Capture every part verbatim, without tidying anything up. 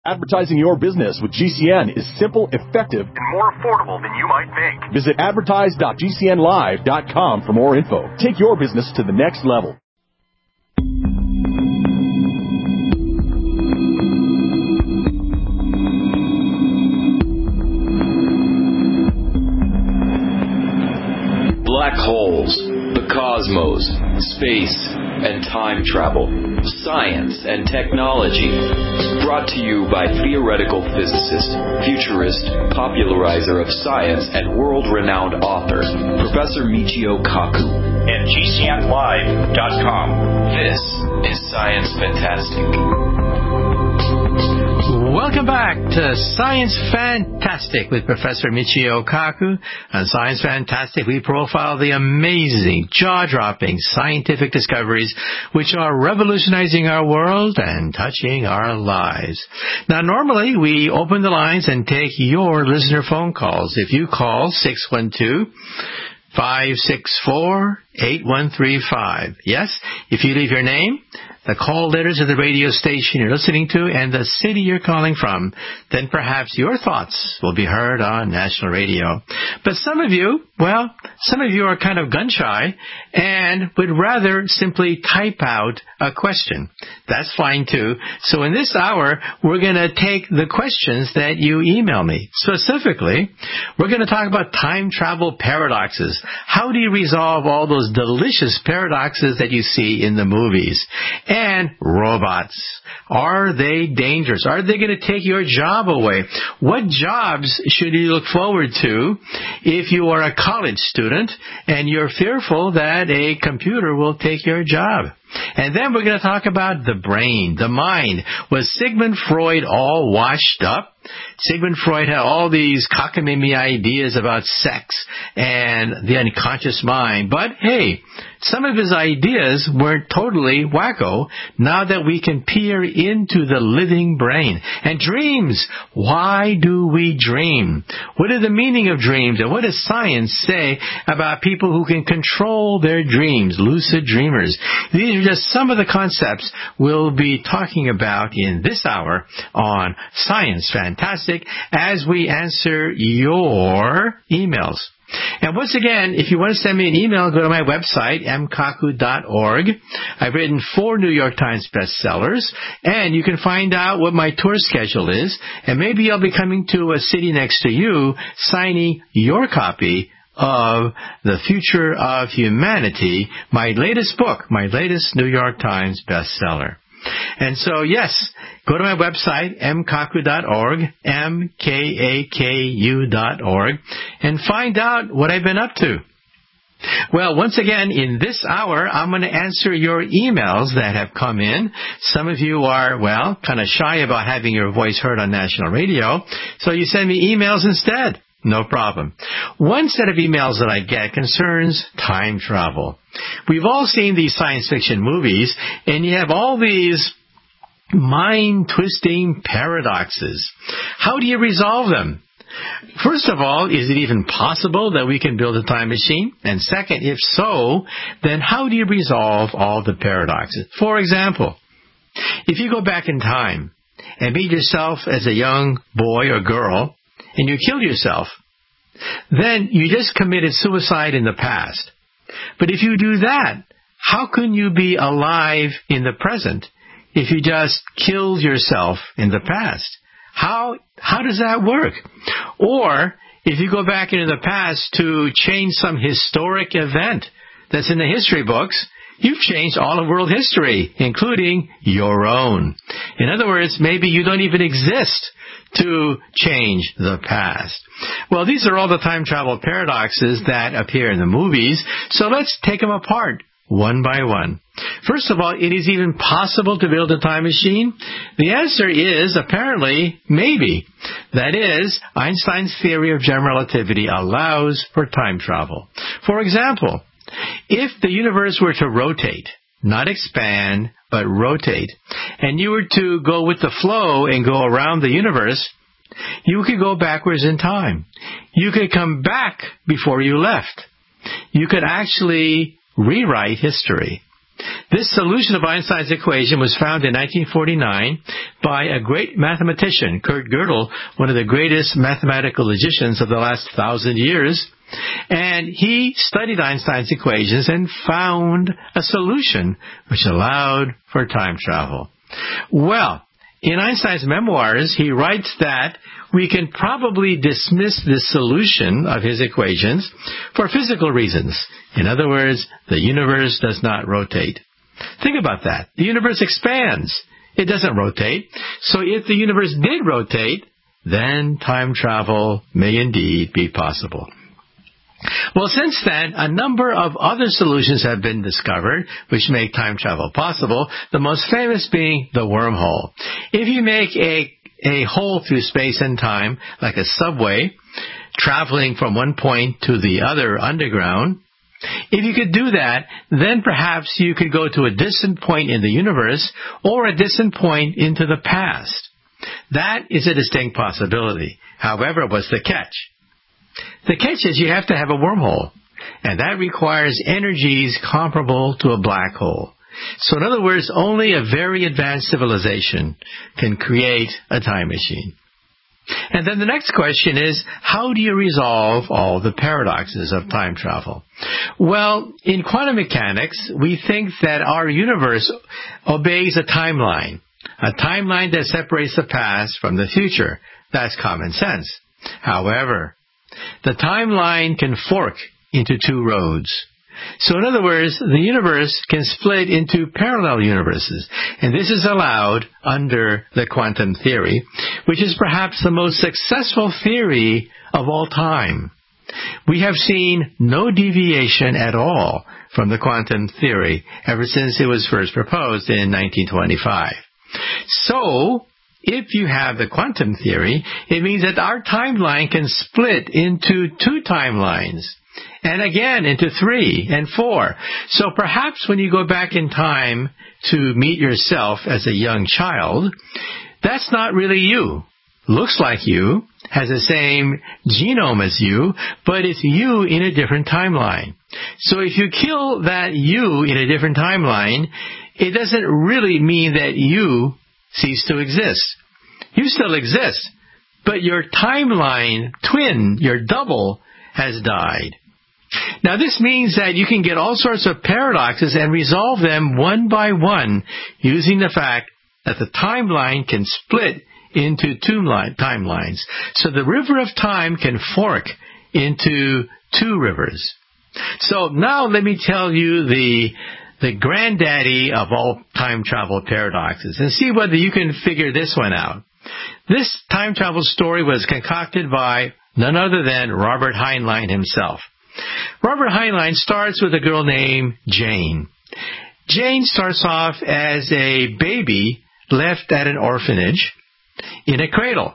Advertising your business with G C N is simple, effective, and more affordable than you might think. Visit advertise dot g c n live dot com for more info. Take your business to the next level. Black holes, the cosmos, space, and time travel, science and technology. Brought to you by theoretical physicist, futurist, popularizer of science, and world-renowned author, Professor Michio Kaku. At G C N live dot com. This is Science Fantastic. Welcome back to Science Fantastic with Professor Michio Kaku. On Science Fantastic, we profile the amazing, jaw-dropping scientific discoveries which are revolutionizing our world and touching our lives. Now, normally, we open the lines and take your listener phone calls. If you call six one two, five six four, eight one three five. Yes, if you leave your name, the call letters of the radio station you're listening to, and the city you're calling from, then perhaps your thoughts will be heard on national radio. But some of you, well, some of you are kind of gun-shy and would rather simply type out a question. That's fine, too. So in this hour, we're going to take the questions that you email me. Specifically, we're going to talk about time travel paradoxes. How do you resolve all those delicious paradoxes that you see in the movies? And robots. Are they dangerous? Are they going to take your job away? What jobs should you look forward to if you are a college student and you're fearful that a computer will take your job? And then we're going to talk about the brain, the mind. Was Sigmund Freud all washed up? Sigmund Freud had all these cockamamie ideas about sex and the unconscious mind. But, hey, some of his ideas weren't totally wacko now that we can peer into the living brain. And dreams. Why do we dream? What is the meaning of dreams? And what does science say about people who can control their dreams, lucid dreamers? These are just some of the concepts we'll be talking about in this hour on Science Fantastic as we answer your emails. And once again, if you want to send me an email, go to my website, m kaku dot org. I've written four New York Times bestsellers, and you can find out what my tour schedule is, and maybe I'll be coming to a city next to you, signing your copy of The Future of Humanity, my latest book, my latest New York Times bestseller. And so, yes, go to my website, m kaku dot org, M K A K U dot org, and find out what I've been up to. Well, once again, in this hour, I'm going to answer your emails that have come in. Some of you are, well, kind of shy about having your voice heard on national radio, so you send me emails instead. No problem. One set of emails that I get concerns time travel. We've all seen these science fiction movies, and you have all these mind-twisting paradoxes. How do you resolve them? First of all, is it even possible that we can build a time machine? And second, if so, then how do you resolve all the paradoxes? For example, if you go back in time and meet yourself as a young boy or girl, and you killed yourself, then you just committed suicide in the past. But if you do that, how can you be alive in the present if you just killed yourself in the past? How how does that work? Or if you go back into the past to change some historic event that's in the history books, you've changed all of world history, including your own. In other words, maybe you don't even exist to change the past. Well, these are all the time travel paradoxes that appear in the movies, so let's take them apart one by one. First of all, it is even possible to build a time machine? The answer is apparently maybe. That is, Einstein's theory of general relativity allows for time travel. For example, if the universe were to rotate, not expand, but rotate, and you were to go with the flow and go around the universe, you could go backwards in time. You could come back before you left. You could actually rewrite history. This solution of Einstein's equation was found in nineteen forty-nine by a great mathematician, Kurt Gödel, one of the greatest mathematical logicians of the last thousand years. And he studied Einstein's equations and found a solution which allowed for time travel. Well, in Einstein's memoirs, he writes that we can probably dismiss this solution of his equations for physical reasons. In other words, the universe does not rotate. Think about that. The universe expands. It doesn't rotate. So if the universe did rotate, then time travel may indeed be possible. Well, since then, a number of other solutions have been discovered which make time travel possible, the most famous being the wormhole. If you make a, a hole through space and time, like a subway, traveling from one point to the other underground, if you could do that, then perhaps you could go to a distant point in the universe or a distant point into the past. That is a distinct possibility. However, what's the catch? The catch is you have to have a wormhole, and that requires energies comparable to a black hole. So in other words, only a very advanced civilization can create a time machine. And then the next question is, how do you resolve all the paradoxes of time travel? Well, in quantum mechanics, we think that our universe obeys a timeline, a timeline that separates the past from the future. That's common sense. However, the timeline can fork into two roads. So in other words, the universe can split into parallel universes, and this is allowed under the quantum theory, which is perhaps the most successful theory of all time. We have seen no deviation at all from the quantum theory ever since it was first proposed in nineteen twenty-five. So, if you have the quantum theory, it means that our timeline can split into two timelines, and again into three and four. So perhaps when you go back in time to meet yourself as a young child, that's not really you. Looks like you, has the same genome as you, but it's you in a different timeline. So if you kill that you in a different timeline, it doesn't really mean that you cease to exist. You still exist, but your timeline twin, your double, has died. Now this means that you can get all sorts of paradoxes and resolve them one by one using the fact that the timeline can split into two line, timelines. So the river of time can fork into two rivers. So now let me tell you the the granddaddy of all time travel paradoxes and see whether you can figure this one out. This time travel story was concocted by none other than Robert Heinlein himself. Robert Heinlein starts with a girl named Jane. Jane starts off as a baby left at an orphanage in a cradle.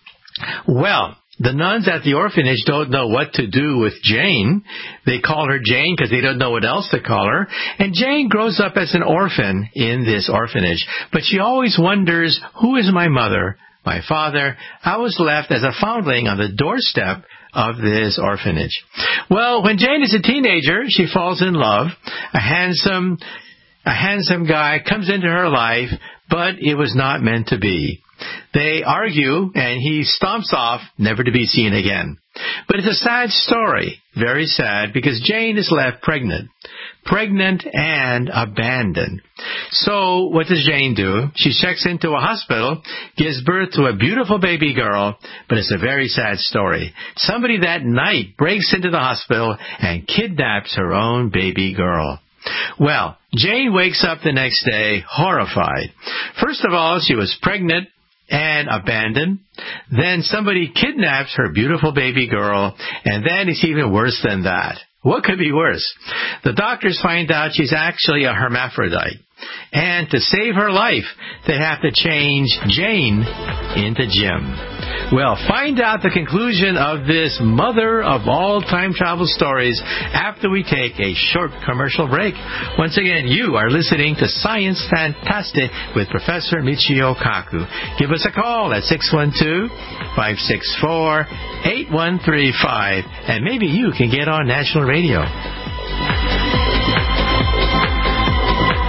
Well, the nuns at the orphanage don't know what to do with Jane. They call her Jane because they don't know what else to call her. And Jane grows up as an orphan in this orphanage. But she always wonders, who is my mother, my father? I was left as a foundling on the doorstep of this orphanage. Well, when Jane is a teenager, she falls in love. A handsome, a handsome guy comes into her life, but it was not meant to be. They argue, and he stomps off, never to be seen again. But it's a sad story, very sad, because Jane is left pregnant. Pregnant and abandoned. So what does Jane do? She checks into a hospital, gives birth to a beautiful baby girl, but it's a very sad story. Somebody that night breaks into the hospital and kidnaps her own baby girl. Well, Jane wakes up the next day horrified. First of all, she was pregnant and abandoned. Then somebody kidnaps her beautiful baby girl, and then it's even worse than that. What could be worse? The doctors find out she's actually a hermaphrodite. And to save her life, they have to change Jane into Jim. Well, find out the conclusion of this mother of all time travel stories after we take a short commercial break. Once again, you are listening to Science Fantastic with Professor Michio Kaku. Give us a call at six one two, five six four, eight one three five, and maybe you can get on national radio.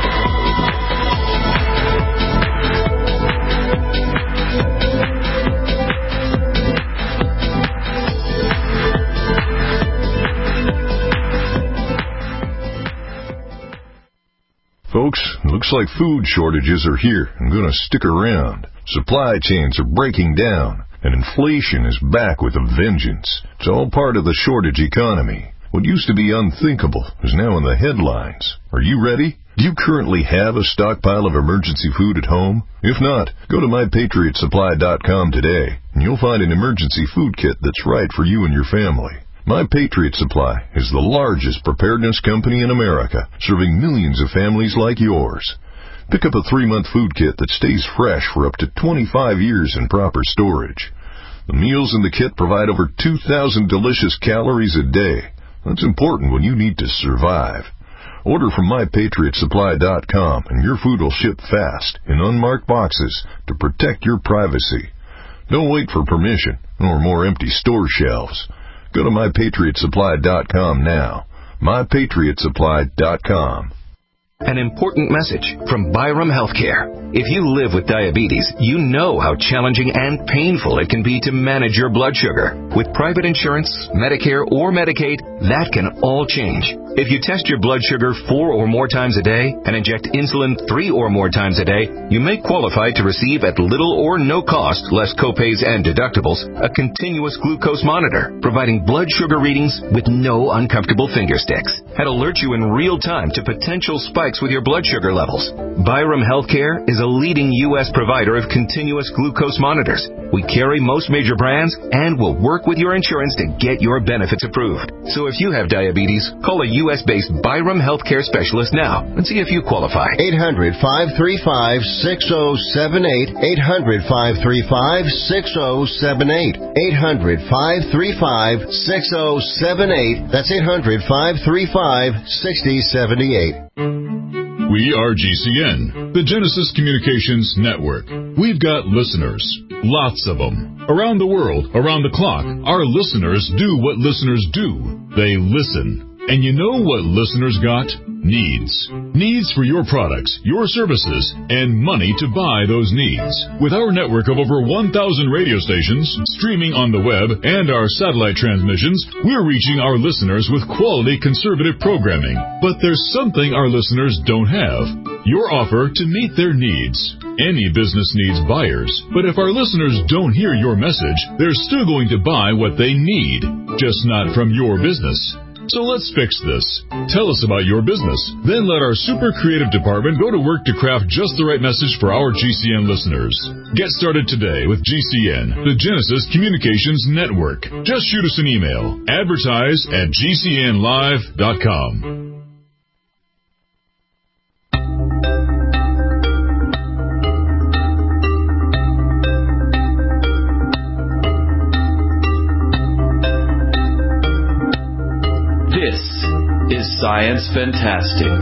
Looks like food shortages are here and going to stick around. Supply chains are breaking down, and inflation is back with a vengeance. It's all part of the shortage economy. What used to be unthinkable is now in the headlines. Are you ready? Do you currently have a stockpile of emergency food at home? If not, go to my patriot supply dot com today, and you'll find an emergency food kit that's right for you and your family. My Patriot Supply is the largest preparedness company in America, serving millions of families like yours. Pick up a three-month food kit that stays fresh for up to twenty-five years in proper storage. The meals in the kit provide over two thousand delicious calories a day. That's important when you need to survive. Order from my patriot supply dot com and your food will ship fast in unmarked boxes to protect your privacy. Don't wait for permission or more empty store shelves. Go to my patriot supply dot com now. my patriot supply dot com. An important message from Byram Healthcare. If you live with diabetes, you know how challenging and painful it can be to manage your blood sugar. With private insurance, Medicare, or Medicaid, that can all change. If you test your blood sugar four or more times a day and inject insulin three or more times a day, you may qualify to receive at little or no cost, less copays and deductibles, a continuous glucose monitor, providing blood sugar readings with no uncomfortable finger sticks, and alert you in real time to potential spikes with your blood sugar levels. Byram Healthcare is a leading U S provider of continuous glucose monitors. We carry most major brands and will work with your insurance to get your benefits approved. So if you have diabetes, call a U S-based Byram Healthcare specialist now and see if you qualify. eight hundred, five three five, six oh seven eight. eight hundred, five three five, six oh seven eight. eight hundred, five three five, six oh seven eight. That's eight hundred, five three five, six oh seven eight. We are G C N, the Genesis Communications Network. We've got listeners, lots of them. Around the world, around the clock, our listeners do what listeners do. They listen. And you know what listeners got? Needs. Needs for your products, your services, and money to buy those needs. With our network of over one thousand radio stations, streaming on the web, and our satellite transmissions, we're reaching our listeners with quality conservative programming. But there's something our listeners don't have. Your offer to meet their needs. Any business needs buyers, but if our listeners don't hear your message, they're still going to buy what they need, just not from your business. So let's fix this. Tell us about your business. Then let our super creative department go to work to craft just the right message for our G C N listeners. Get started today with G C N, the Genesis Communications Network. Just shoot us an email. Advertise at G C N live dot com. Is Science Fantastic.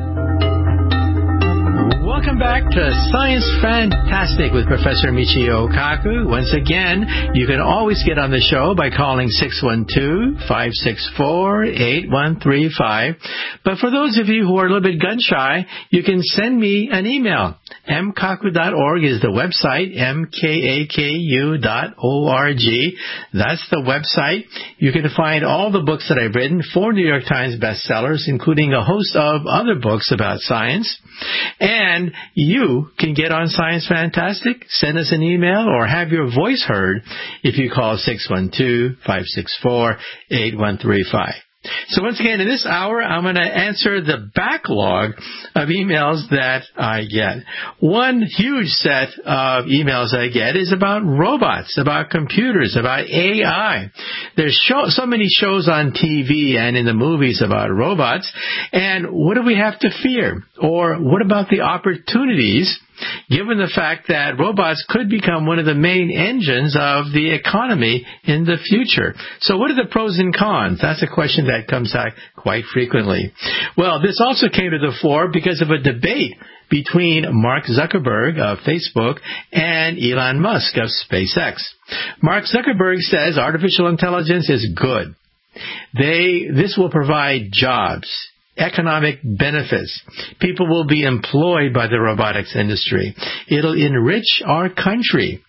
Welcome back to Science Fantastic with Professor Michio Kaku. Once again, you can always get on the show by calling six one two, five six four, eight one three five. But for those of you who are a little bit gun-shy, you can send me an email. m kaku dot org is the website, M K A K U dot O R G. That's the website. You can find all the books that I've written, four New York Times bestsellers, including a host of other books about science. And you can get on Science Fantastic, send us an email, or have your voice heard if you call six one two, five six four, eight one three five. So once again, in this hour, I'm going to answer the backlog of emails that I get. One huge set of emails I get is about robots, about computers, about A I. There's show, so many shows on T V and in the movies about robots. And what do we have to fear? Or what about the opportunities, given the fact that robots could become one of the main engines of the economy in the future? So what are the pros and cons? That's a question that comes out quite frequently. Well, this also came to the fore because of a debate between Mark Zuckerberg of Facebook and Elon Musk of SpaceX. Mark Zuckerberg says artificial intelligence is good. They, this will provide jobs, economic benefits. People will be employed by the robotics industry. It'll enrich our country.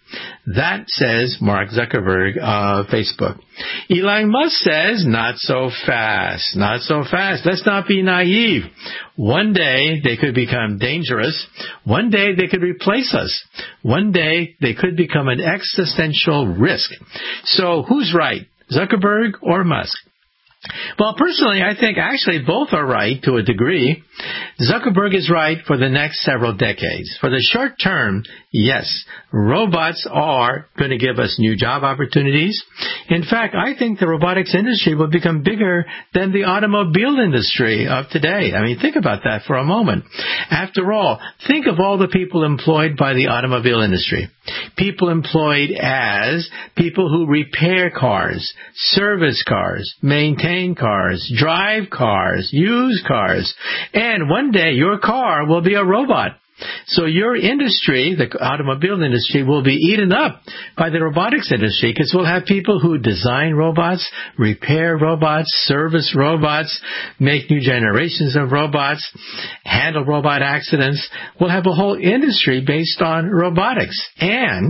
That says Mark Zuckerberg of Facebook. Elon Musk says, not so fast, not so fast. Let's not be naive. One day they could become dangerous. One day they could replace us. One day they could become an existential risk. So who's right, Zuckerberg or Musk? Well, personally, I think actually both are right to a degree. Zuckerberg is right for the next several decades. For the short term, yes, robots are going to give us new job opportunities. In fact, I think the robotics industry will become bigger than the automobile industry of today. I mean, think about that for a moment. After all, think of all the people employed by the automobile industry. People employed as people who repair cars, service cars, maintain cars, drive cars, use cars. And one day your car will be a robot. So your industry, the automobile industry, will be eaten up by the robotics industry because we'll have people who design robots, repair robots, service robots, make new generations of robots, handle robot accidents. We'll have a whole industry based on robotics. And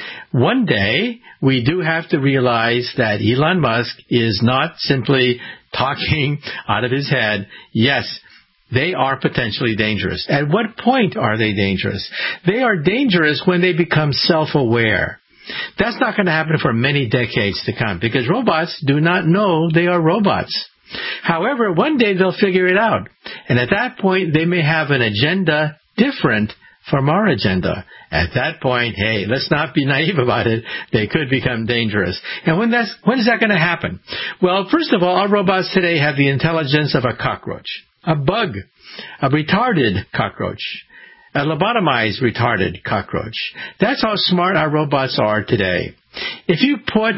one day, we do have to realize that Elon Musk is not simply talking out of his head. Yes, they are potentially dangerous. At what point are they dangerous? They are dangerous when they become self-aware. That's not going to happen for many decades to come because robots do not know they are robots. However, one day they'll figure it out. And at that point, they may have an agenda different from our agenda. At that point, hey, let's not be naive about it. They could become dangerous. And when that's, when is that going to happen? Well, first of all, our robots today have the intelligence of a cockroach, a bug, a retarded cockroach, a lobotomized retarded cockroach. That's how smart our robots are today. If you put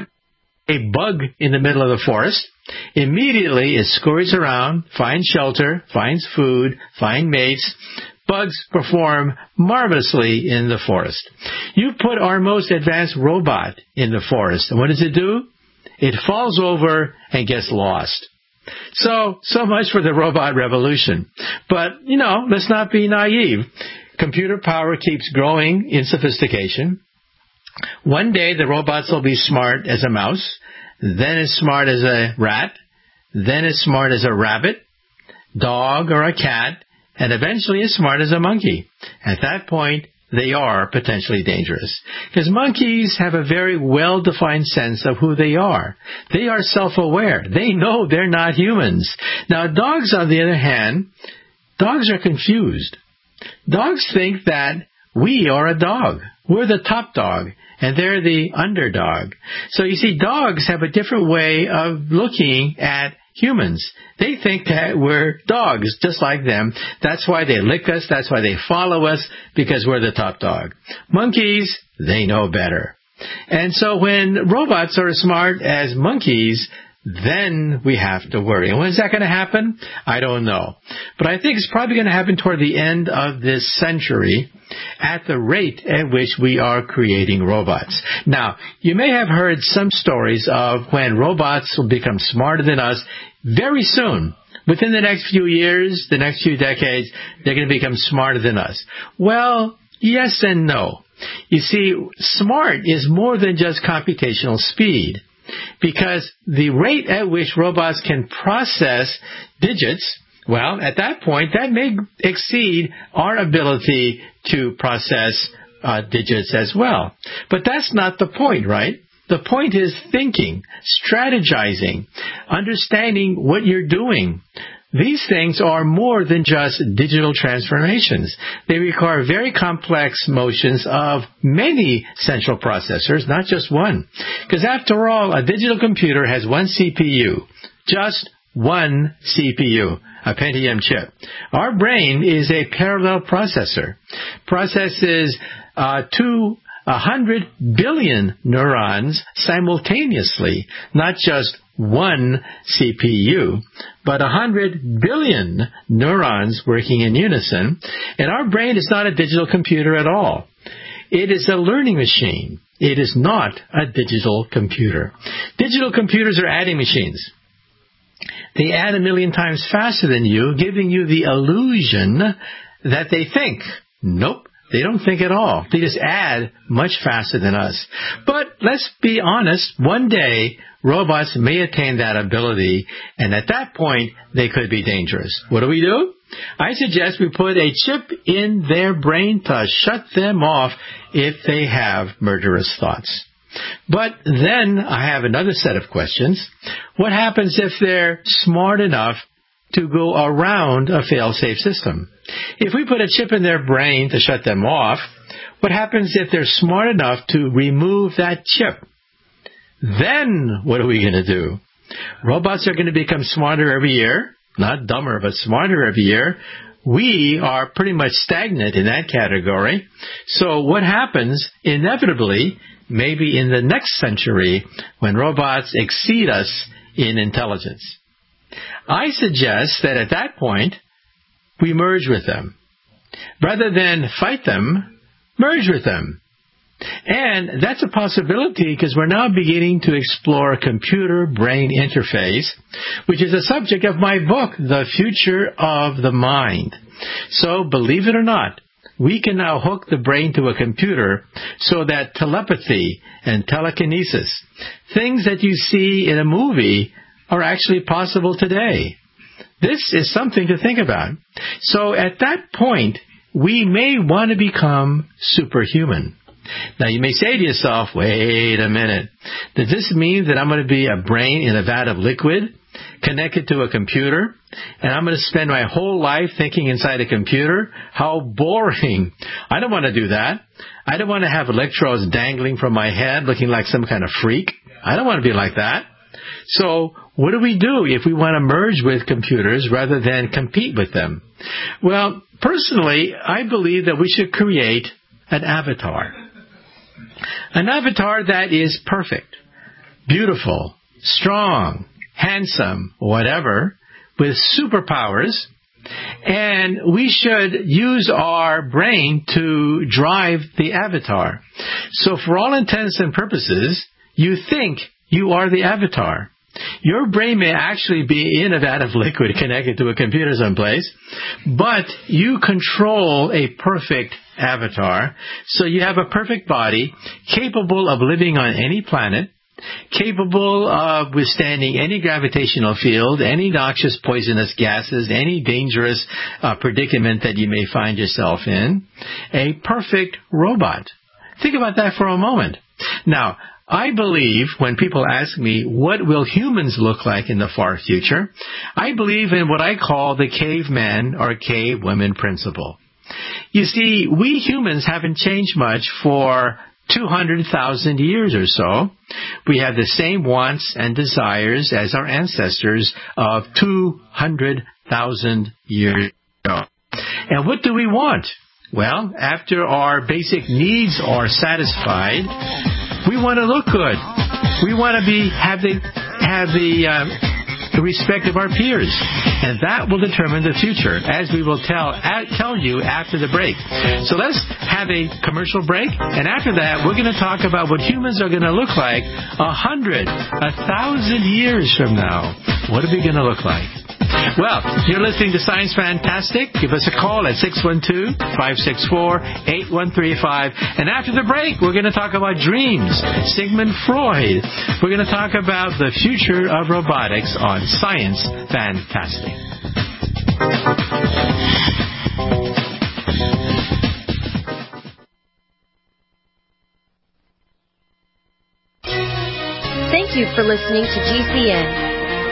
a bug in the middle of the forest, immediately it scurries around, finds shelter, finds food, finds mates. Bugs perform marvelously in the forest. You put our most advanced robot in the forest, and what does it do? It falls over and gets lost. So, so much for the robot revolution. But, you know, let's not be naive. Computer power keeps growing in sophistication. One day the robots will be smart as a mouse, then as smart as a rat, then as smart as a rabbit, dog, or a cat, and eventually as smart as a monkey. At that point, they are potentially dangerous. Because monkeys have a very well-defined sense of who they are. They are self-aware. They know they're not humans. Now, dogs, on the other hand, dogs are confused. Dogs think that we are a dog. We're the top dog, and they're the underdog. So you see, dogs have a different way of looking at humans. They think that we're dogs, just like them. That's why they lick us. That's why they follow us, because we're the top dog. Monkeys, they know better. And so when robots are as smart as monkeys, then we have to worry. And when is that going to happen? I don't know. But I think it's probably going to happen toward the end of this century at the rate at which we are creating robots. Now, you may have heard some stories of when robots will become smarter than us very soon. Within the next few years, the next few decades, they're going to become smarter than us. Well, yes and no. You see, smart is more than just computational speed. Because the rate at which robots can process digits, well, at that point, that may exceed our ability to process uh, digits as well. But that's not the point, right? The point is thinking, strategizing, understanding what you're doing. These things are more than just digital transformations. They require very complex motions of many central processors, not just one. Because after all, a digital computer has one C P U, just one C P U, a Pentium chip. Our brain is a parallel processor, processes uh, two A hundred billion neurons simultaneously, not just one C P U, but a hundred billion neurons working in unison. And our brain is not a digital computer at all. It is a learning machine. It is not a digital computer. Digital computers are adding machines. They add a million times faster than you, giving you the illusion that they think. Nope. They don't think at all. They just add much faster than us. But let's be honest, one day robots may attain that ability, and at that point, they could be dangerous. What do we do? I suggest we put a chip in their brain to shut them off if they have murderous thoughts. But then I have another set of questions. What happens if they're smart enough to go around a fail-safe system? If we put a chip in their brain to shut them off, what happens if they're smart enough to remove that chip? Then what are we going to do? Robots are going to become smarter every year. Not dumber, but smarter every year. We are pretty much stagnant in that category. So what happens inevitably, maybe in the next century, when robots exceed us in intelligence? I suggest that at that point, we merge with them. Rather than fight them, merge with them. And that's a possibility because we're now beginning to explore computer-brain interface, which is a subject of my book, The Future of the Mind. So, believe it or not, we can now hook the brain to a computer so that telepathy and telekinesis, things that you see in a movie, are actually possible today. This is something to think about. So, at that point, we may want to become superhuman. Now, you may say to yourself, wait a minute. Does this mean that I'm going to be a brain in a vat of liquid connected to a computer, and I'm going to spend my whole life thinking inside a computer? How boring. I don't want to do that. I don't want to have electrodes dangling from my head looking like some kind of freak. I don't want to be like that. So what do we do if we want to merge with computers rather than compete with them? Well, personally, I believe that we should create an avatar. An avatar that is perfect, beautiful, strong, handsome, whatever, with superpowers, and we should use our brain to drive the avatar. So for all intents and purposes, you think you are the avatar. Your brain may actually be in a vat of liquid connected to a computer someplace, but you control a perfect avatar. So you have a perfect body capable of living on any planet, capable of withstanding any gravitational field, any noxious poisonous gases, any dangerous uh, predicament that you may find yourself in. A perfect robot. Think about that for a moment. Now, I believe when people ask me, what will humans look like in the far future? I believe in what I call the caveman or cavewoman principle. You see, we humans haven't changed much for two hundred thousand years or so. We have the same wants and desires as our ancestors of two hundred thousand years ago. And what do we want? Well, after our basic needs are satisfied, we want to look good. We want to be have the have the uh, the respect of our peers, and that will determine the future, as we will tell at, tell you after the break. So let's have a commercial break, and after that, we're going to talk about what humans are going to look like a hundred, a thousand years from now. What are we going to look like? Well, you're listening to Science Fantastic. Give us a call at six one two, five six four, eight one three five. And after the break, we're going to talk about dreams, Sigmund Freud. We're going to talk about the future of robotics on Science Fantastic. Thank you for listening to G C N.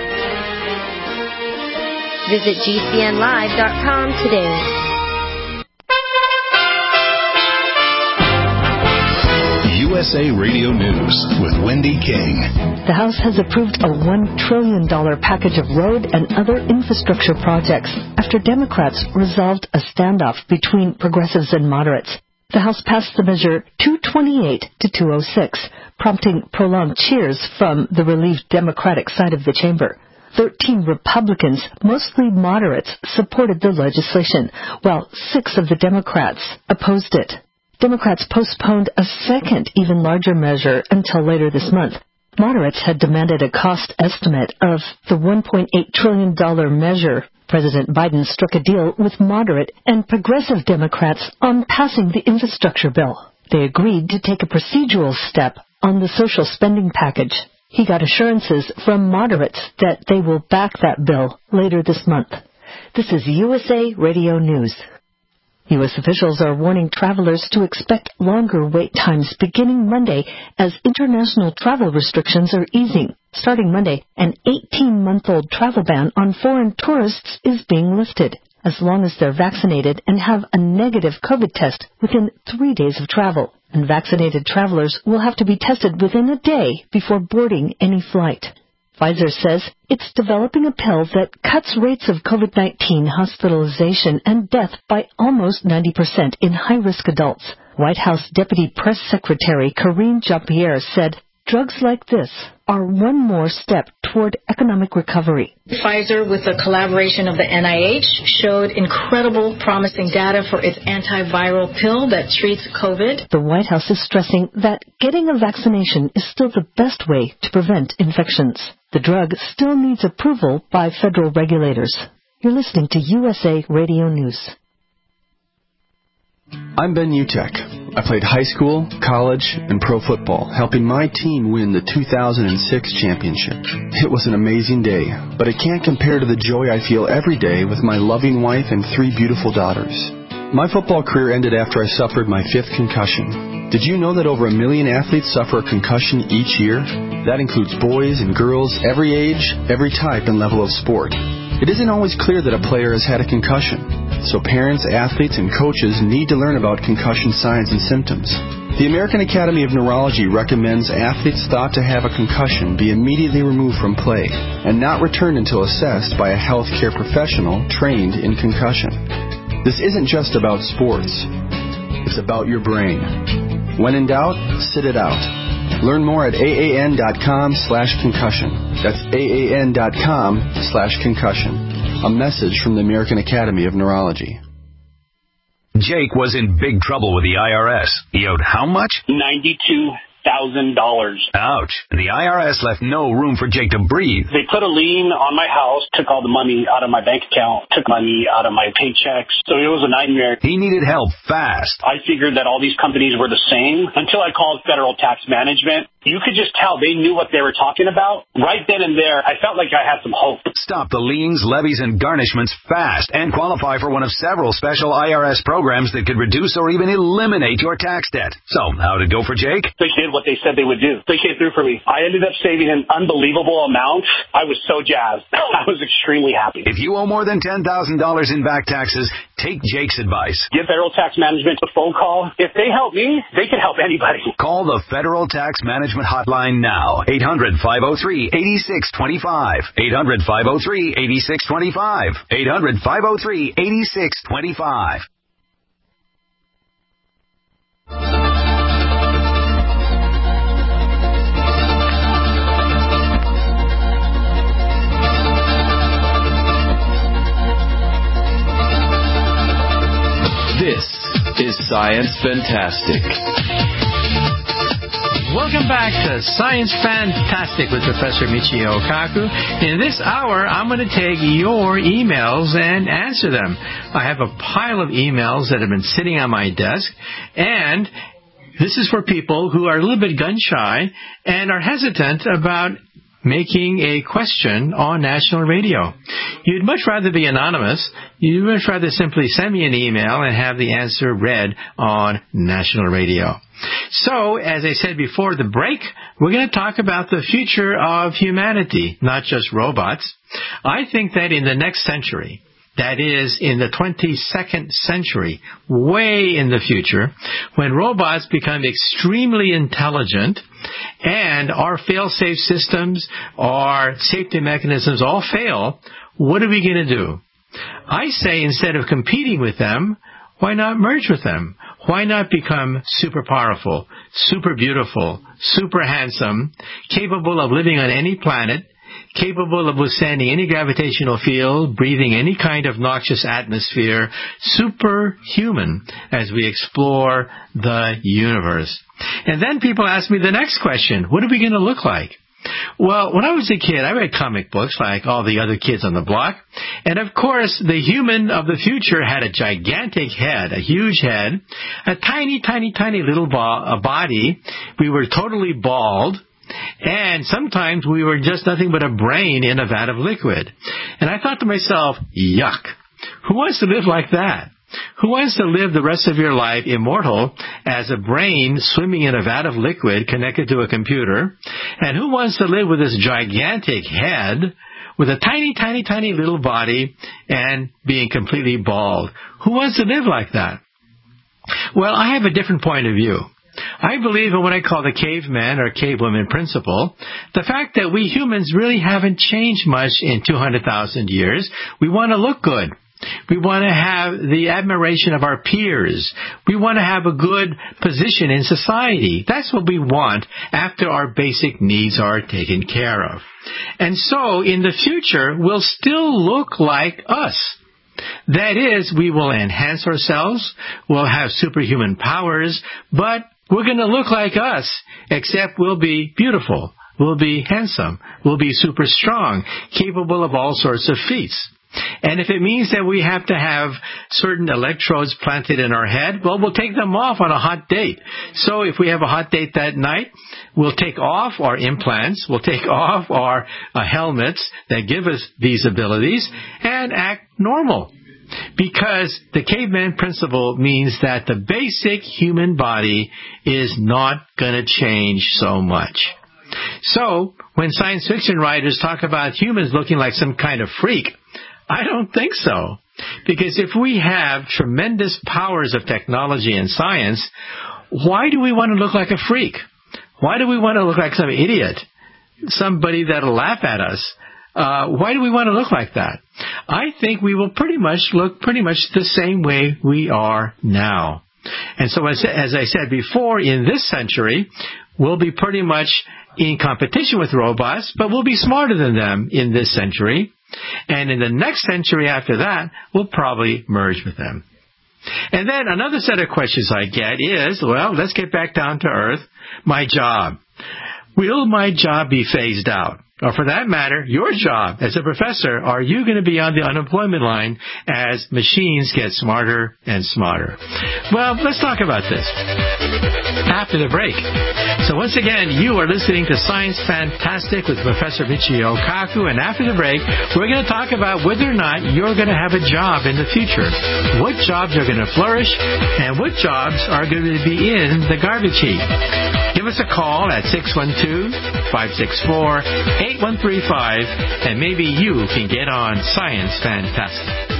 Visit G C N live dot com today. U S A Radio News with Wendy King. The House has approved a one trillion dollars package of road and other infrastructure projects after Democrats resolved a standoff between progressives and moderates. The House passed the measure two twenty-eight to two oh six, prompting prolonged cheers from the relieved Democratic side of the chamber. Thirteen Republicans, mostly moderates, supported the legislation, while six of the Democrats opposed it. Democrats postponed a second, even larger measure until later this month. Moderates had demanded a cost estimate of the one point eight trillion dollars measure President Biden struck a deal with moderate and progressive Democrats on passing the infrastructure bill. They agreed to take a procedural step on the social spending package. He got assurances from moderates that they will back that bill later this month. This is U S A Radio News. U S officials are warning travelers to expect longer wait times beginning Monday as international travel restrictions are easing. Starting Monday, an eighteen-month-old travel ban on foreign tourists is being lifted, as long as they're vaccinated and have a negative COVID test within three days of travel. And vaccinated travelers will have to be tested within a day before boarding any flight. Pfizer says it's developing a pill that cuts rates of COVID nineteen hospitalization and death by almost ninety percent in high-risk adults. White House Deputy Press Secretary Karine Jean-Pierre said drugs like this are one more step toward economic recovery. Pfizer, with the collaboration of the N I H, showed incredible promising data for its antiviral pill that treats COVID. The White House is stressing that getting a vaccination is still the best way to prevent infections. The drug still needs approval by federal regulators. You're listening to U S A Radio News. I'm Ben Utek. I played high school, college, and pro football, helping my team win the two thousand six championship. It was an amazing day, but it can't compare to the joy I feel every day with my loving wife and three beautiful daughters. My football career ended after I suffered my fifth concussion. Did you know that over a million athletes suffer a concussion each year? That includes boys and girls, every age, every type and level of sport. It isn't always clear that a player has had a concussion, so parents, athletes, and coaches need to learn about concussion signs and symptoms. The American Academy of Neurology recommends athletes thought to have a concussion be immediately removed from play and not returned until assessed by a healthcare professional trained in concussion. This isn't just about sports. It's about your brain. When in doubt, sit it out. Learn more at aan.com slash concussion. That's aan.com slash concussion. A message from the American Academy of Neurology. Jake was in big trouble with the I R S. He owed how much? ninety-two thousand dollars. Ouch. And the I R S left no room for Jake to breathe. They put a lien on my house, took all the money out of my bank account, took money out of my paychecks. So it was a nightmare. He needed help fast. I figured that all these companies were the same until I called Federal Tax Management. You could just tell they knew what they were talking about. Right then and there, I felt like I had some hope. Stop the liens, levies, and garnishments fast and qualify for one of several special I R S programs that could reduce or even eliminate your tax debt. So, how'd it go for Jake? They did what they said they would do. They came through for me. I ended up saving an unbelievable amount. I was so jazzed. I was extremely happy. If you owe more than ten thousand dollars in back taxes, take Jake's advice. Give Federal Tax Management a phone call. If they help me, they can help anybody. Call the Federal Tax Management hotline now. eight hundred, five oh three, eight six two five. eight hundred, five oh three, eight six two five. eight hundred, five oh three, eight six two five. This is Science Fantastic. Welcome back to Science Fantastic with Professor Michio Kaku. In this hour, I'm going to take your emails and answer them. I have a pile of emails that have been sitting on my desk, and this is for people who are a little bit gun-shy and are hesitant about making a question on national radio. You'd much rather be anonymous. You'd much rather simply send me an email and have the answer read on national radio. So, as I said before the break, we're going to talk about the future of humanity, not just robots. I think that in the next century, that is, in the twenty-second century, way in the future, when robots become extremely intelligent and our fail-safe systems, our safety mechanisms all fail, what are we going to do? I say instead of competing with them, why not merge with them? Why not become super powerful, super beautiful, super handsome, capable of living on any planet, capable of withstanding any gravitational field, breathing any kind of noxious atmosphere, superhuman as we explore the universe. And then people ask me the next question, what are we going to look like? Well, when I was a kid, I read comic books like all the other kids on the block. And, of course, the human of the future had a gigantic head, a huge head, a tiny, tiny, tiny little bo- a body. We were totally bald. And sometimes we were just nothing but a brain in a vat of liquid. And I thought to myself, yuck, who wants to live like that? Who wants to live the rest of your life immortal as a brain swimming in a vat of liquid connected to a computer? And who wants to live with this gigantic head with a tiny, tiny, tiny little body and being completely bald? Who wants to live like that? Well, I have a different point of view. I believe in what I call the caveman or cavewoman principle, the fact that we humans really haven't changed much in two hundred thousand years. We want to look good. We want to have the admiration of our peers. We want to have a good position in society. That's what we want after our basic needs are taken care of. And so, in the future, we'll still look like us. That is, we will enhance ourselves, we'll have superhuman powers, but we're going to look like us, except we'll be beautiful, we'll be handsome, we'll be super strong, capable of all sorts of feats. And if it means that we have to have certain electrodes planted in our head, well, we'll take them off on a hot date. So if we have a hot date that night, we'll take off our implants, we'll take off our uh, helmets that give us these abilities and act normal. Because the caveman principle means that the basic human body is not going to change so much. So when science fiction writers talk about humans looking like some kind of freak, I don't think so. Because if we have tremendous powers of technology and science, why do we want to look like a freak? Why do we want to look like some idiot? Somebody that'll laugh at us? Uh, why do we want to look like that? I think we will pretty much look pretty much the same way we are now. And so as, as I said before, in this century, we'll be pretty much in competition with robots, but we'll be smarter than them in this century. And in the next century after that, we'll probably merge with them. And then another set of questions I get is, well, let's get back down to earth. My job. Will my job be phased out? Or for that matter, your job as a professor, are you going to be on the unemployment line as machines get smarter and smarter? Well, let's talk about this after the break. So once again, you are listening to Science Fantastic with Professor Michio Kaku, and after the break, we're going to talk about whether or not you're going to have a job in the future. What jobs are going to flourish, and what jobs are going to be in the garbage heap. Give us a call at six one two, five six four, eight one three five, and maybe you can get on Science Fantastic.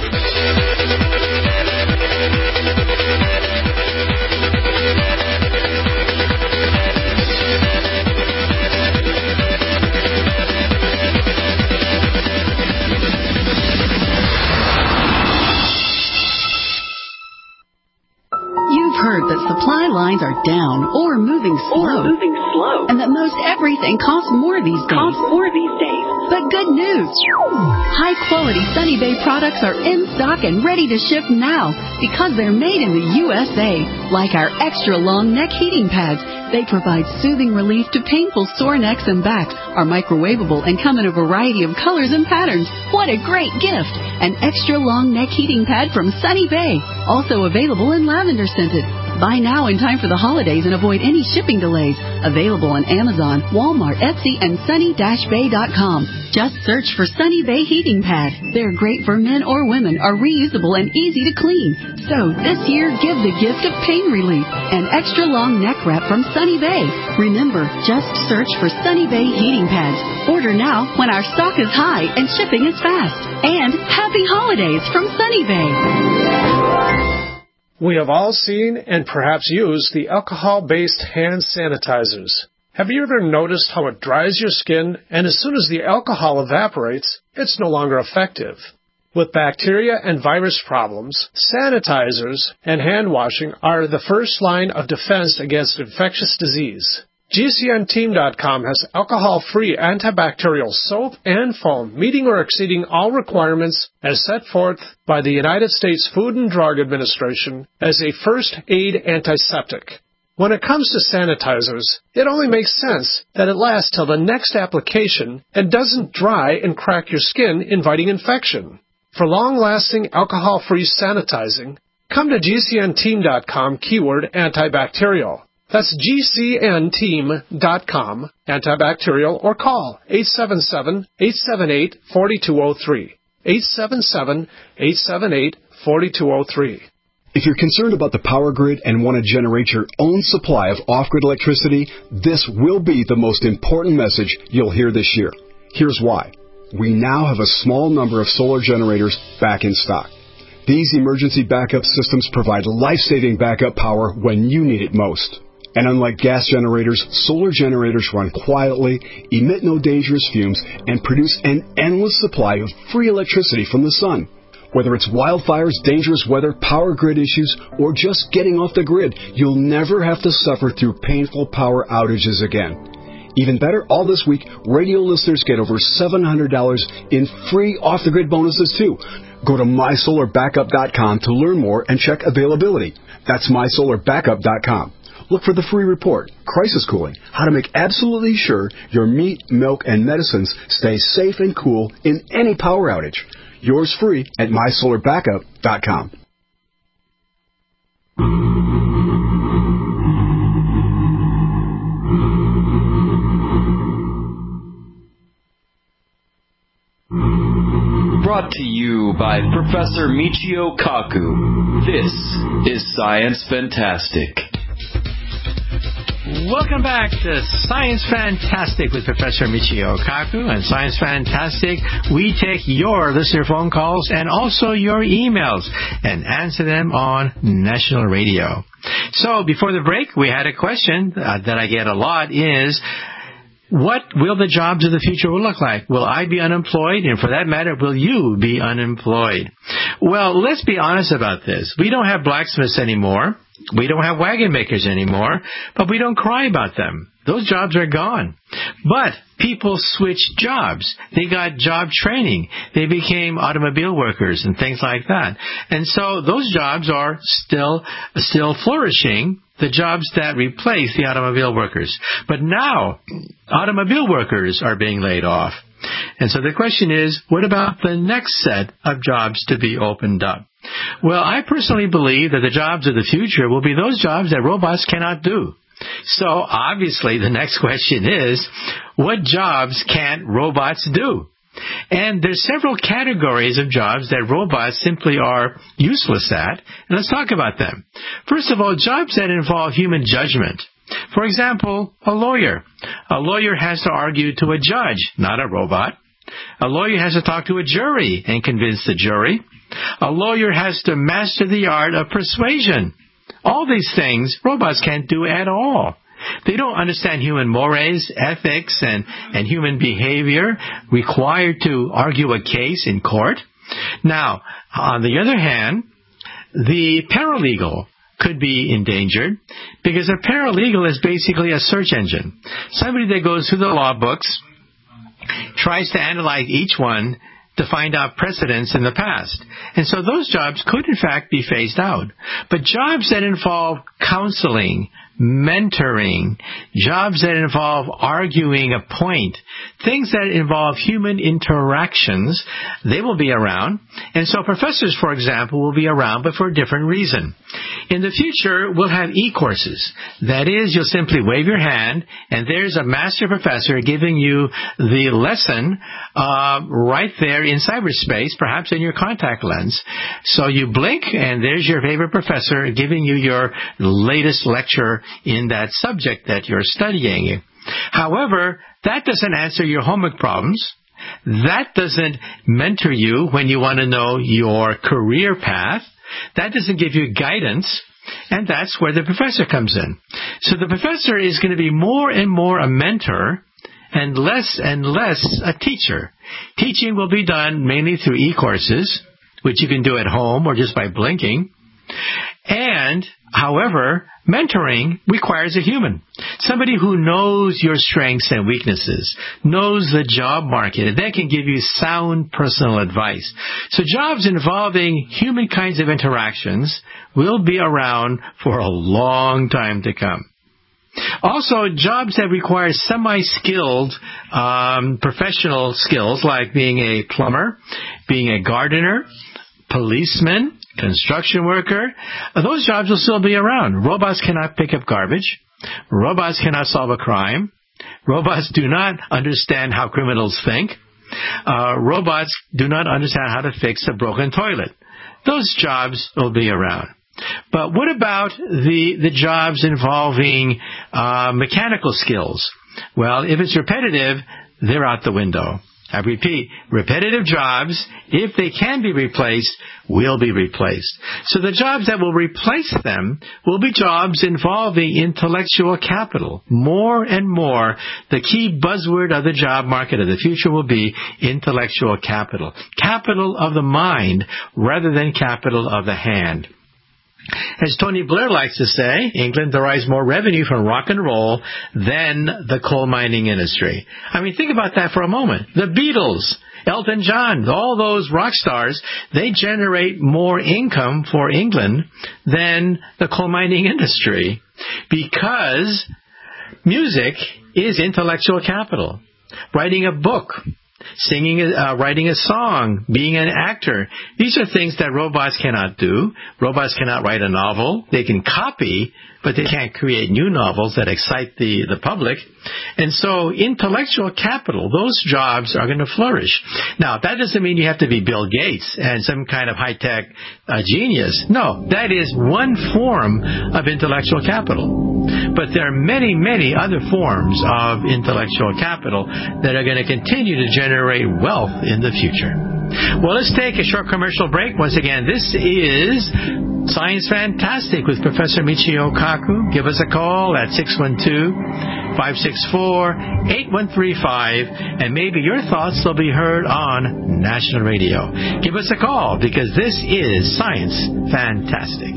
Heard that supply lines are down or moving slow, or moving slow, and that most everything costs more these days. Costs more these days. But good news! High-quality Sunny Bay products are in stock and ready to ship now because they're made in the U S A. Like our extra-long neck heating pads, they provide soothing relief to painful sore necks and backs, are microwavable, and come in a variety of colors and patterns. What a great gift! An extra-long neck heating pad from Sunny Bay, also available in lavender scented. Buy now in time for the holidays and avoid any shipping delays. Available on Amazon, Walmart, Etsy, and sunny dash bay dot com. Just search for Sunny Bay Heating Pad. They're great for men or women, are reusable and easy to clean. So this year, give the gift of pain relief. An extra long neck wrap from Sunny Bay. Remember, just search for Sunny Bay Heating Pads. Order now when our stock is high and shipping is fast. And happy holidays from Sunny Bay. We have all seen and perhaps used the alcohol-based hand sanitizers. Have you ever noticed how it dries your skin, and as soon as the alcohol evaporates, it's no longer effective? With bacteria and virus problems, sanitizers and hand washing are the first line of defense against infectious disease. G C N team dot com has alcohol-free antibacterial soap and foam meeting or exceeding all requirements as set forth by the United States Food and Drug Administration as a first aid antiseptic. When it comes to sanitizers, it only makes sense that it lasts till the next application and doesn't dry and crack your skin, inviting infection. For long-lasting alcohol-free sanitizing, come to G C N team dot com keyword antibacterial. That's G C N team dot com antibacterial, or call eight seven seven, eight seven eight, four two zero three. eight seven seven, eight seven eight, four two zero three. If you're concerned about the power grid and want to generate your own supply of off-grid electricity, this will be the most important message you'll hear this year. Here's why. We now have a small number of solar generators back in stock. These emergency backup systems provide life-saving backup power when you need it most. And unlike gas generators, solar generators run quietly, emit no dangerous fumes, and produce an endless supply of free electricity from the sun. Whether it's wildfires, dangerous weather, power grid issues, or just getting off the grid, you'll never have to suffer through painful power outages again. Even better, all this week, radio listeners get over seven hundred dollars in free off-the-grid bonuses, too. Go to my solar backup dot com to learn more and check availability. That's my solar backup dot com. Look for the free report, Crisis Cooling, how to make absolutely sure your meat, milk, and medicines stay safe and cool in any power outage. Yours free at my solar backup dot com. Brought to you by Professor Michio Kaku. This is Science Fantastic. Welcome back to Science Fantastic with Professor Michio Kaku. And Science Fantastic, we take your listener phone calls and also your emails and answer them on national radio. So before the break, we had a question uh, that I get a lot is, what will the jobs of the future look like? Will I be unemployed? And for that matter, will you be unemployed? Well, let's be honest about this. We don't have blacksmiths anymore. We don't have wagon makers anymore, but we don't cry about them. Those jobs are gone. But people switched jobs. They got job training. They became automobile workers and things like that. And so those jobs are still still flourishing, the jobs that replace the automobile workers. But now, automobile workers are being laid off. And so the question is, what about the next set of jobs to be opened up? Well, I personally believe that the jobs of the future will be those jobs that robots cannot do. So obviously the next question is, what jobs can't robots do? And there's several categories of jobs that robots simply are useless at, and let's talk about them. First of all, jobs that involve human judgment. For example, a lawyer. A lawyer has to argue to a judge, not a robot. A lawyer has to talk to a jury and convince the jury. A lawyer has to master the art of persuasion. All these things robots can't do at all. They don't understand human mores, ethics, and, and human behavior required to argue a case in court. Now, on the other hand, the paralegal could be endangered because a paralegal is basically a search engine. Somebody that goes through the law books, tries to analyze each one to find out precedents in the past. And so those jobs could, in fact, be phased out. But jobs that involve counseling, mentoring, jobs that involve arguing a point, things that involve human interactions, they will be around. And so professors, for example, will be around, but for a different reason. In the future, we'll have e-courses. That is, you'll simply wave your hand, and there's a master professor giving you the lesson uh, right there in cyberspace, perhaps in your contact lens. So you blink, and there's your favorite professor giving you your latest lecture in that subject that you're studying. However, that doesn't answer your homework problems. That doesn't mentor you when you want to know your career path. That doesn't give you guidance. And that's where the professor comes in. So the professor is going to be more and more a mentor and less and less a teacher. Teaching will be done mainly through e-courses, which you can do at home or just by blinking. And And, however, mentoring requires a human. Somebody who knows your strengths and weaknesses, knows the job market, and that can give you sound personal advice. So jobs involving human kinds of interactions will be around for a long time to come. Also, jobs that require semi-skilled um, professional skills like being a plumber, being a gardener, policeman, construction worker, those jobs will still be around. Robots cannot pick up garbage. Robots cannot solve a crime. Robots do not understand how criminals think. Uh, robots do not understand how to fix a broken toilet. Those jobs will be around. But what about the the jobs involving uh, mechanical skills? Well, if it's repetitive, they're out the window. I repeat, repetitive jobs, if they can be replaced, will be replaced. So the jobs that will replace them will be jobs involving intellectual capital. More and more, the key buzzword of the job market of the future will be intellectual capital. Capital of the mind rather than capital of the hand. As Tony Blair likes to say, England derives more revenue from rock and roll than the coal mining industry. I mean, think about that for a moment. The Beatles, Elton John, all those rock stars, they generate more income for England than the coal mining industry because music is intellectual capital. Writing a book, singing, uh, writing a song, being an actor. These are things that robots cannot do. Robots cannot write a novel. They can copy, but they can't create new novels that excite the, the public. And so intellectual capital, those jobs are going to flourish. Now, that doesn't mean you have to be Bill Gates and some kind of high-tech uh, genius. No, that is one form of intellectual capital. But there are many, many other forms of intellectual capital that are going to continue to generate wealth in the future. Well, let's take a short commercial break. Once again, this is Science Fantastic with Professor Michio Kaku. Give us a call at six one two, five six four, eight one three five, and maybe your thoughts will be heard on national radio. Give us a call because this is Science Fantastic.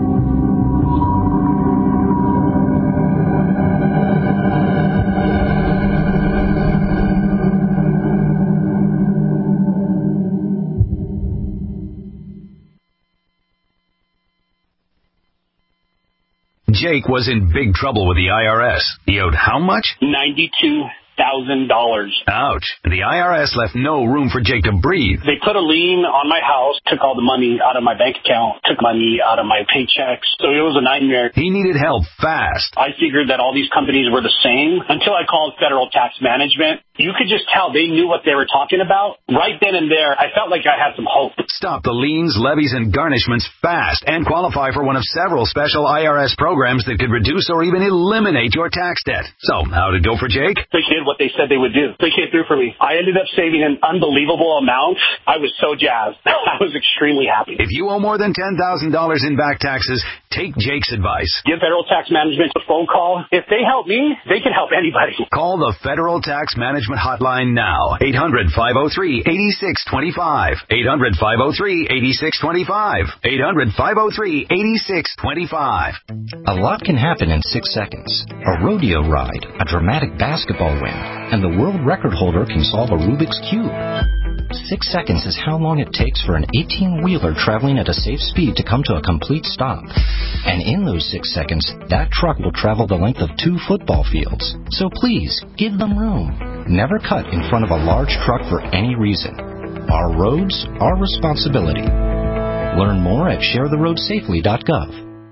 Jake was in big trouble with the I R S. He owed how much? ninety-two thousand dollars. Ouch. The I R S left no room for Jake to breathe. They put a lien on my house, took all the money out of my bank account, took money out of my paychecks. So it was a nightmare. He needed help fast. I figured that all these companies were the same until I called Federal Tax Management. You could just tell they knew what they were talking about. Right then and there, I felt like I had some hope. Stop the liens, levies, and garnishments fast and qualify for one of several special I R S programs that could reduce or even eliminate your tax debt. So, how'd it go for Jake? They did what they said they would do. They came through for me. I ended up saving an unbelievable amount. I was so jazzed. I was extremely happy. If you owe more than ten thousand dollars in back taxes, take Jake's advice. Give Federal Tax Management a phone call. If they help me, they can help anybody. Call the Federal Tax Management Hotline now. eight hundred, five oh three, eight six two five. eight hundred, five oh three, eight six two five. eight hundred, five oh three, eight six two five. A lot can happen in six seconds. A rodeo ride, a dramatic basketball win, and the world record holder can solve a Rubik's Cube. Six seconds is how long it takes for an eighteen-wheeler traveling at a safe speed to come to a complete stop. And in those six seconds, that truck will travel the length of two football fields. So please, give them room. Never cut in front of a large truck for any reason. Our roads, our responsibility. Learn more at share the road safely dot gov.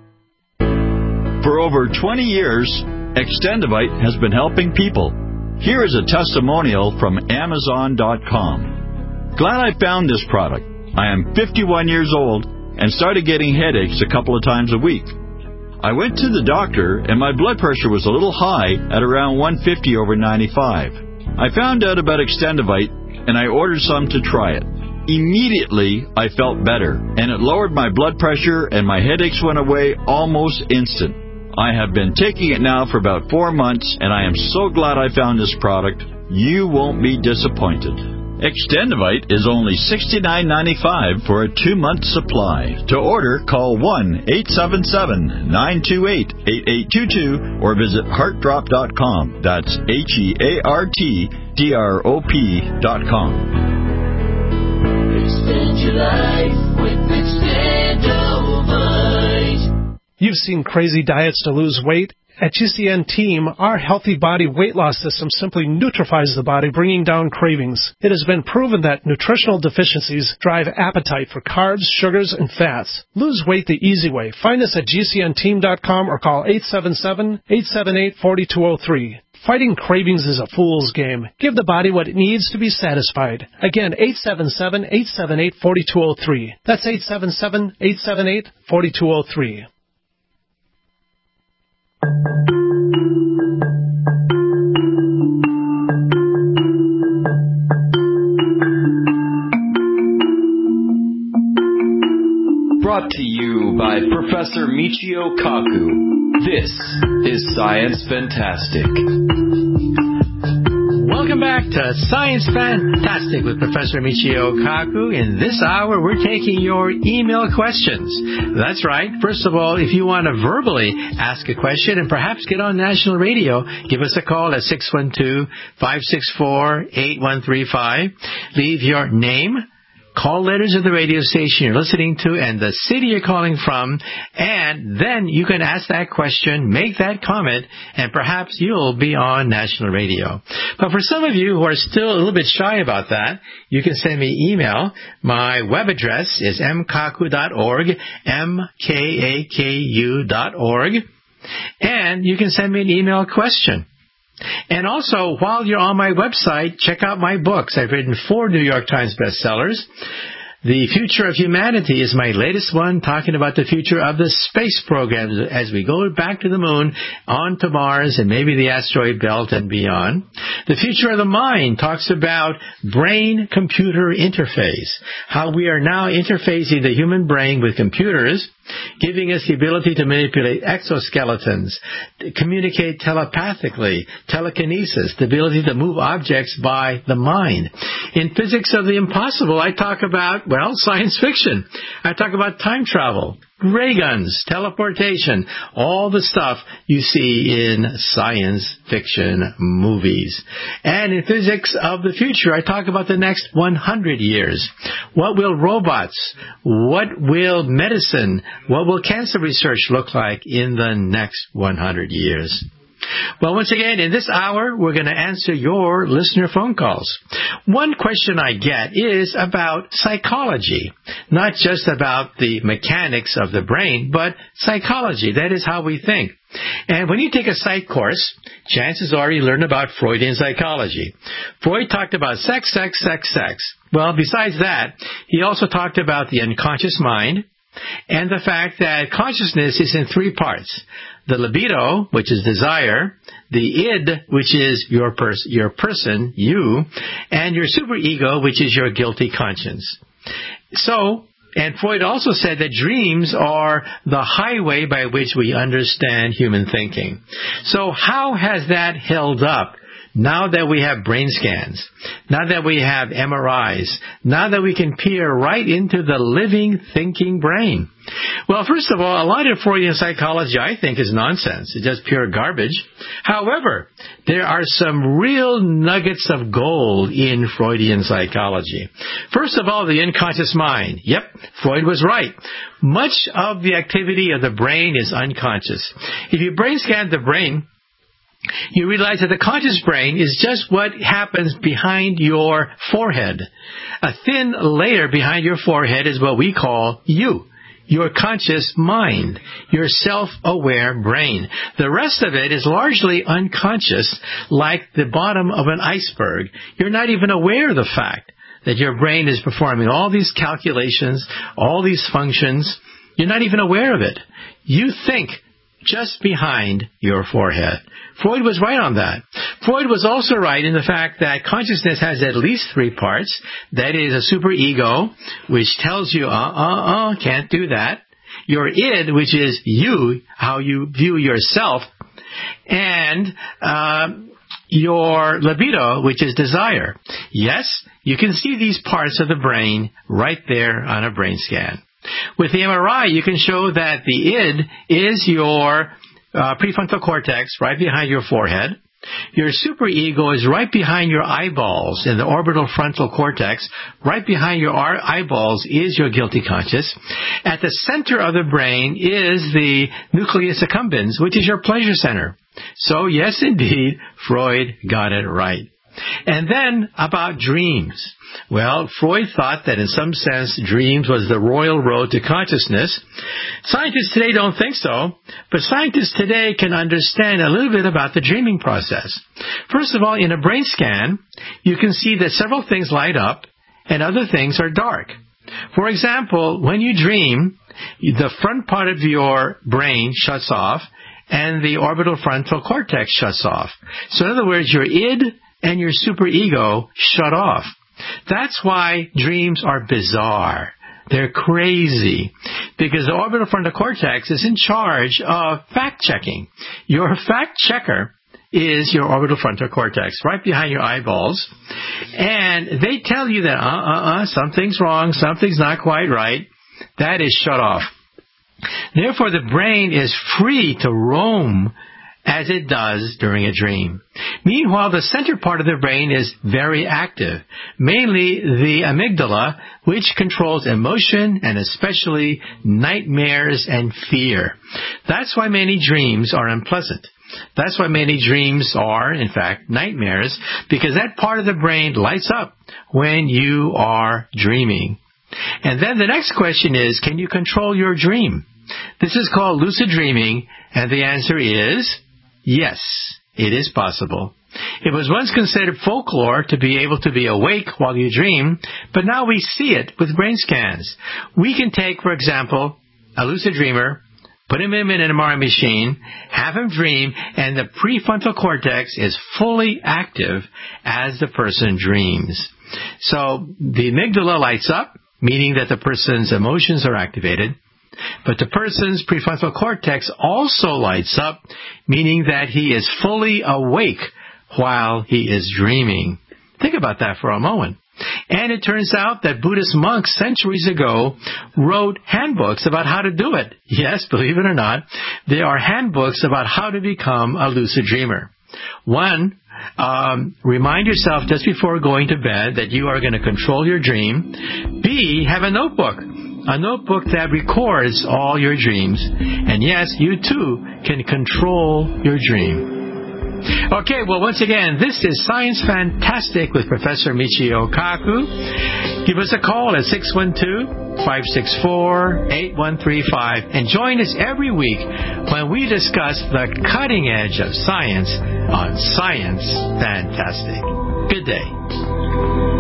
For over twenty years, Extendivite has been helping people. Here is a testimonial from Amazon dot com. Glad I found this product. I am fifty-one years old and started getting headaches a couple of times a week. I went to the doctor and my blood pressure was a little high at around one fifty over ninety-five. I found out about Extendivite and I ordered some to try it. Immediately, I felt better and it lowered my blood pressure and my headaches went away almost instant. I have been taking it now for about four months and I am so glad I found this product. You won't be disappointed. Extendivite is only sixty-nine ninety-five for a two-month supply. To order, call one eight seven seven, nine two eight, eight eight two two or visit heart drop dot com. That's H E A R T D R O P dot com. Extend your life with Extendivite. You've seen crazy diets to lose weight. At G C N Team, our Healthy Body Weight Loss System simply neutralizes the body, bringing down cravings. It has been proven that nutritional deficiencies drive appetite for carbs, sugars, and fats. Lose weight the easy way. Find us at G C N team dot com or call eight seven seven, eight seven eight, four two zero three. Fighting cravings is a fool's game. Give the body what it needs to be satisfied. Again, eight seven seven, eight seven eight, four two zero three. That's eight seven seven, eight seven eight, four two zero three. Brought to you by Professor Michio Kaku. This is Science Fantastic. Welcome back to Science Fantastic with Professor Michio Kaku. In this hour, we're taking your email questions. That's right. First of all, if you want to verbally ask a question and perhaps get on national radio, give us a call at six one two, five six four, eight one three five. Leave your name, call letters of the radio station you're listening to, and the city you're calling from, and then you can ask that question, make that comment, and perhaps you'll be on national radio. But for some of you who are still a little bit shy about that, you can send me email. My web address is m kaku dot org, M K A K U dot org, and you can send me an email question. And also, while you're on my website, check out my books. I've written four New York Times bestsellers. The Future of Humanity is my latest one, talking about the future of the space program as we go back to the moon, on to Mars, and maybe the asteroid belt and beyond. The Future of the Mind talks about brain-computer interface, how we are now interfacing the human brain with computers, giving us the ability to manipulate exoskeletons, to communicate telepathically, telekinesis, the ability to move objects by the mind. In Physics of the Impossible, I talk about, well, science fiction. I talk about time travel, ray guns, teleportation, all the stuff you see in science fiction movies. And in Physics of the Future, I talk about the next one hundred years. What will robots, what will medicine, what will cancer research look like in the next one hundred years? Well, once again, in this hour, we're going to answer your listener phone calls. One question I get is about psychology, not just about the mechanics of the brain, but psychology. That is how we think. And when you take a psych course, chances are you learn about Freudian psychology. Freud talked about sex, sex, sex, sex. Well, besides that, he also talked about the unconscious mind and the fact that consciousness is in three parts. The libido, which is desire, the id, which is your pers- your person, you, and your superego, which is your guilty conscience. So, and Freud also said that dreams are the highway by which we understand human thinking. So how has that held up? Now that we have brain scans, now that we have M R Is, now that we can peer right into the living, thinking brain. Well, first of all, a lot of Freudian psychology, I think, is nonsense. It's just pure garbage. However, there are some real nuggets of gold in Freudian psychology. First of all, the unconscious mind. Yep, Freud was right. Much of the activity of the brain is unconscious. If you brain scan the brain, you realize that the conscious brain is just what happens behind your forehead. A thin layer behind your forehead is what we call you, your conscious mind, your self-aware brain. The rest of it is largely unconscious, like the bottom of an iceberg. You're not even aware of the fact that your brain is performing all these calculations, all these functions. You're not even aware of it. You think just behind your forehead. Freud was right on that. Freud was also right in the fact that consciousness has at least three parts. That is a superego, which tells you, uh-uh-uh, can't do that. Your id, which is you, how you view yourself. And uh, your libido, which is desire. Yes, you can see these parts of the brain right there on a brain scan. With the M R I, you can show that the id is your uh, prefrontal cortex right behind your forehead. Your superego is right behind your eyeballs in the orbital frontal cortex. Right behind your eyeballs is your guilty conscious. At the center of the brain is the nucleus accumbens, which is your pleasure center. So, yes, indeed, Freud got it right. And then about dreams. Well, Freud thought that in some sense dreams was the royal road to consciousness. Scientists today don't think so, but scientists today can understand a little bit about the dreaming process. First of all, in a brain scan, you can see that several things light up and other things are dark. For example, when you dream, the front part of your brain shuts off and the orbital frontal cortex shuts off. So in other words, your id and your superego shut off. That's why dreams are bizarre. They're crazy. Because the orbital frontal cortex is in charge of fact-checking. Your fact-checker is your orbital frontal cortex, right behind your eyeballs. And they tell you that, uh-uh-uh, something's wrong, something's not quite right. That is shut off. Therefore, the brain is free to roam as it does during a dream. Meanwhile, the center part of the brain is very active, mainly the amygdala, which controls emotion and especially nightmares and fear. That's why many dreams are unpleasant. That's why many dreams are, in fact, nightmares, because that part of the brain lights up when you are dreaming. And then the next question is, can you control your dream? This is called lucid dreaming, and the answer is yes, it is possible. It was once considered folklore to be able to be awake while you dream, but now we see it with brain scans. We can take, for example, a lucid dreamer, put him in an M R I machine, have him dream, and the prefrontal cortex is fully active as the person dreams. So the amygdala lights up, meaning that the person's emotions are activated. But the person's prefrontal cortex also lights up, meaning that he is fully awake while he is dreaming. Think about that for a moment. And it turns out that Buddhist monks centuries ago wrote handbooks about how to do it. Yes, believe it or not, there are handbooks about how to become a lucid dreamer. One, um, remind yourself just before going to bed that you are going to control your dream. B, have a notebook. A notebook that records all your dreams. And yes, you too can control your dream. Okay, well, once again, this is Science Fantastic with Professor Michio Kaku. Give us a call at six one two, five six four, eight one three five and join us every week when we discuss the cutting edge of science on Science Fantastic. Good day.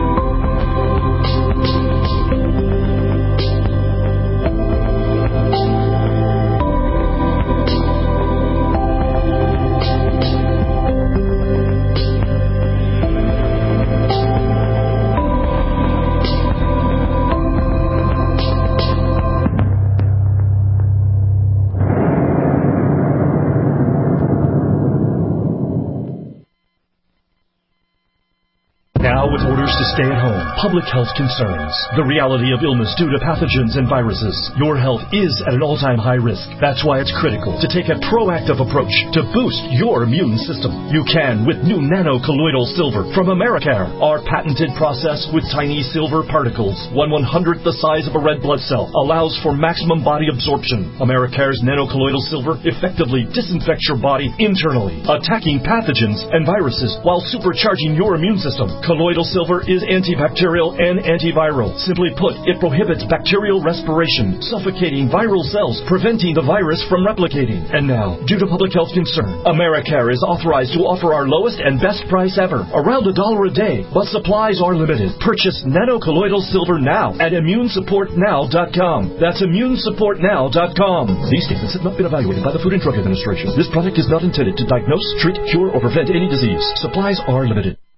Stay at home. Public health concerns. The reality of illness due to pathogens and viruses. Your health is at an all-time high risk. That's why it's critical to take a proactive approach to boost your immune system. You can with new nano-colloidal silver from Americare. Our patented process with tiny silver particles, one one-hundredth the size of a red blood cell, allows for maximum body absorption. Americare's nano-colloidal silver effectively disinfects your body internally, attacking pathogens and viruses while supercharging your immune system. Colloidal silver is antibacterial and antiviral. Simply put, it prohibits bacterial respiration, suffocating viral cells, preventing the virus from replicating. And now, due to public health concern, Americare is authorized to offer our lowest and best price ever, around a dollar a day, but supplies are limited. Purchase nano-colloidal silver now at immune support now dot com. That's immune support now dot com. These statements have not been evaluated by the Food and Drug Administration. This product is not intended to diagnose, treat, cure, or prevent any disease. Supplies are limited.